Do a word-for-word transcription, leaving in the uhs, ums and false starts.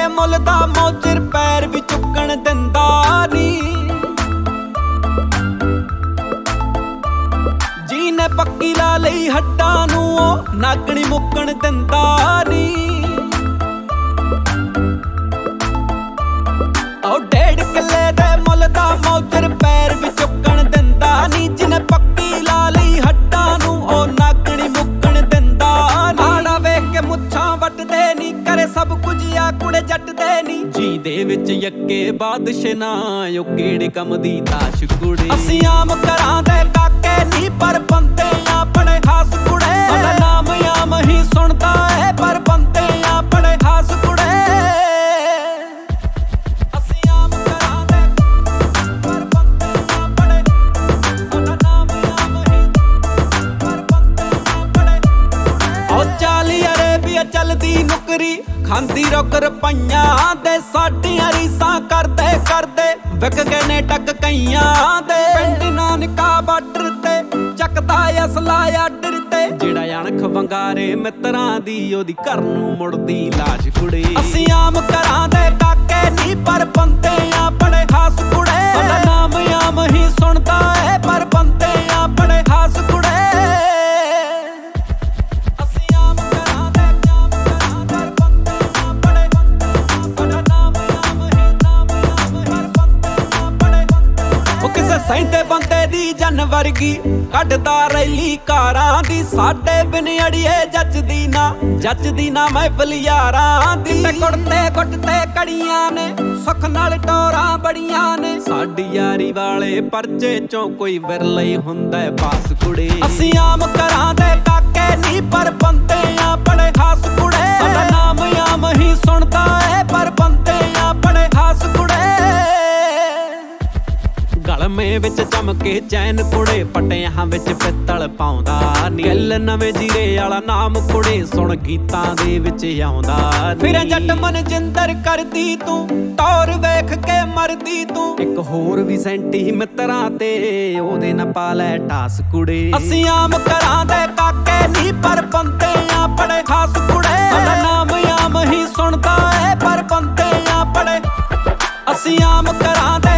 ਮੁੱਲ ਦਾ ਮੋਜਰ ਪੈਰ ਵੀ ਚੁੱਕਣ ਦਿੰਦਾ ਨੀ। ਜੀਨੇ ਪੱਕੀ ਲਾ ਲਈ ਹੱਡਾਂ ਨੂੰ ਉਹ ਨਾਗਣੀ ਮੁੱਕਣ ਦਿੰਦਾ ਨੀ। ਉਹ ਡੇਢ ਕਿੱਲੇ ਦੇ ਮੁੱਲ ਦਾ ਮੋਜਰ ਪੈਰ ਵੀ ਚੁੱਕਣ ਦਿੰਦਾ ਨੀ। ਜਿਹਨੇ ਪੱਕੀ ਲਾ ਲਈ ਹੱਡਾਂ ਨੂੰ ਉਹ ਨਾਗਣੀ ਮੁੱਕਣ ਦਿੰਦਾ ਨੀ। ਆੜਾ ਵੇਖ ਕੇ ਮੁੱਛਾਂ ਵੱਟਦੇ ਨੀ ਕਰੇ ਸਭ ਕੁਝ ਆ ਕੁੜੇ ਜੱਟ ਦੇ ਨੀ। ਜੀ ਦੇ ਵਿੱਚ ਯੱਕੇ ਬਾਦਸ਼ਾਹ ਨਾ ਉਹ ਕਿਹੜੇ ਕੰਮ ਦੀ ਤਾਸ਼ ਕੁੜੇ। ਅਸੀਂ ਆਮ ਘਰਾਂ ਦੇ ਕਾਕੇ ਨੀ ਪਰ ਬੰਦੇ ਆ ਬੜੇ ਖਾਸ ਕੁੜੇ। ਸਾਡਾ ਨਾਮ ਆਮ ਹੀ ਸੁਣਦਾ ਏ ਪਰ ਬੰਦੇ ਆ ਬੜੇ ਖਾਸ ਕੁੜੇ। ਚਲਦੀ ਨੁਕਰੀ ਖਾਂਦੀ ਰੁਕ ਰੁਪਈਆਂ ਦੇ ਸਾਡੀਆਂ ਰੀਸਾਂ ਕਰਦੇ ਕਰਦੇ ਵਿਕ ਗਏ ਨੇ ਟੱਕ ਕਈਆਂ ਦੇ। ਪਿੰਡ ਨਾਨਕਾ ਬਾਰਡਰ ਤੇ ਚੱਕਦਾ ਅਸਲਾ ਆਰਡਰ ਤੇ ਜਿਹੜਾ ਅਣਖ ਵੰਗਾਰੇ ਮਿੱਤਰਾਂ ਦੀ ਉਹਦੀ ਘਰ ਨੂੰ ਮੁੜਦੀ ਲਾਸ਼ ਕੁੜੇ। ਅਸੀਂ ਆਮ ਘਰਾਂ ਦੇ ਕਾਕੇ ਨੀ ਪਰ ਬੰਦੇ ਆ ਬੜੇ ਖਾਸ ਕੁੜੇ। ਸਾਡਾ ਨਾਮ ਆਮ ਹੀ ਸੁਣਦਾ ਏ ਪਰ ਬੰਦੇ ਆ ਬੜੇ ਖਾਸ ਕੁੜੇ। ਸੈਂਦੇ ਬੰਦੇ ਦੀ ਜਨ ਵਰਗੀ ਕੱਢਦਾ ਰੈਲੀ ਕਾਰਾਂ ਦੀ। ਸਾਡੇ ਬਿਨ ਅੜੀਏ ਜੱਜਦੀ ਨਾ ਜੱਜਦੀ ਨਾ ਮਹਿਫਲ ਯਾਰਾਂ ਦੀ। ਤੇ ਕੁੜਤੇ ਕੁੱਟਤੇ ਕੜੀਆਂ ਨੇ ਸੁੱਖ ਨਾਲ ਟੋਰਾਂ ਬੜੀਆਂ ਨੇ। ਸਾਡੀ ਯਾਰੀ ਵਾਲੇ ਪਰਚੇ ਚੋਂ ਕੋਈ ਵਿਰਲਾ ਹੀ ਹੁੰਦਾ ਪਾਸ ਕੁੜੇ। ਅਸੀਂ ਆਮ ਘਰਾਂ ਦੇ ਕਾਕੇ ਨੀ ਪਰ ਬੰਦੇ ਆ ਬੜੇ ਖਾਸ ਕੁੜੇ। ਸਾਡਾ ਨਾਮ ਆਮ ਹੀ ਸੁਣਦਾ ਏ ਪਰ ਬੰਦੇ ਆ ਬੜੇ ਖਾਸ ਕੁੜੇ। ਗਲਮੇ ਵਿੱਚ ਚਮਕੇ ਚੈਨ ਕੁੜੇ ਪਟਿਆਂ ਵਿੱਚ ਪਿੱਤਲ ਪਾਉਂਦਾ ਨੀ। ਗੱਲ ਨਵੇਂ ਜੀਰੇ ਵਾਲਾ ਨਾਮ ਕੁੜੇ ਸੁਣ ਗੀਤਾਂ ਦੇ ਵਿੱਚ ਆਉਂਦਾ ਨੀ। ਫਿਰ ਜੱਟ ਮਨਜਿੰਦਰ ਕਰਦੀ ਤੂੰ ਟੌਰ ਵੇਖ ਕੇ ਮਰਦੀ ਤੂੰ। ਇੱਕ ਹੋਰ ਵੀ ਸੈਂਟੀ ਮਿੱਤਰਾਂ ਤੇ ਉਹਦੇ ਨਾ ਪਾ ਲੈ ਟਾਸ ਕੁੜੇ। ਅਸੀਂ ਆਮ ਘਰਾਂ ਦੇ ਕਾਕੇ ਨੀ ਪਰ ਬੰਦੇ ਆ ਬੜੇ ਖਾਸ ਕੁੜੇ। ਸਾਡਾ ਨਾਮ ਆਮ ਹੀ ਸੁਣਦਾ ਏ ਪਰ ਬੰਦੇ ਆ ਬੜੇ। ਅਸੀਂ ਆਮ ਘਰਾਂ ਦੇ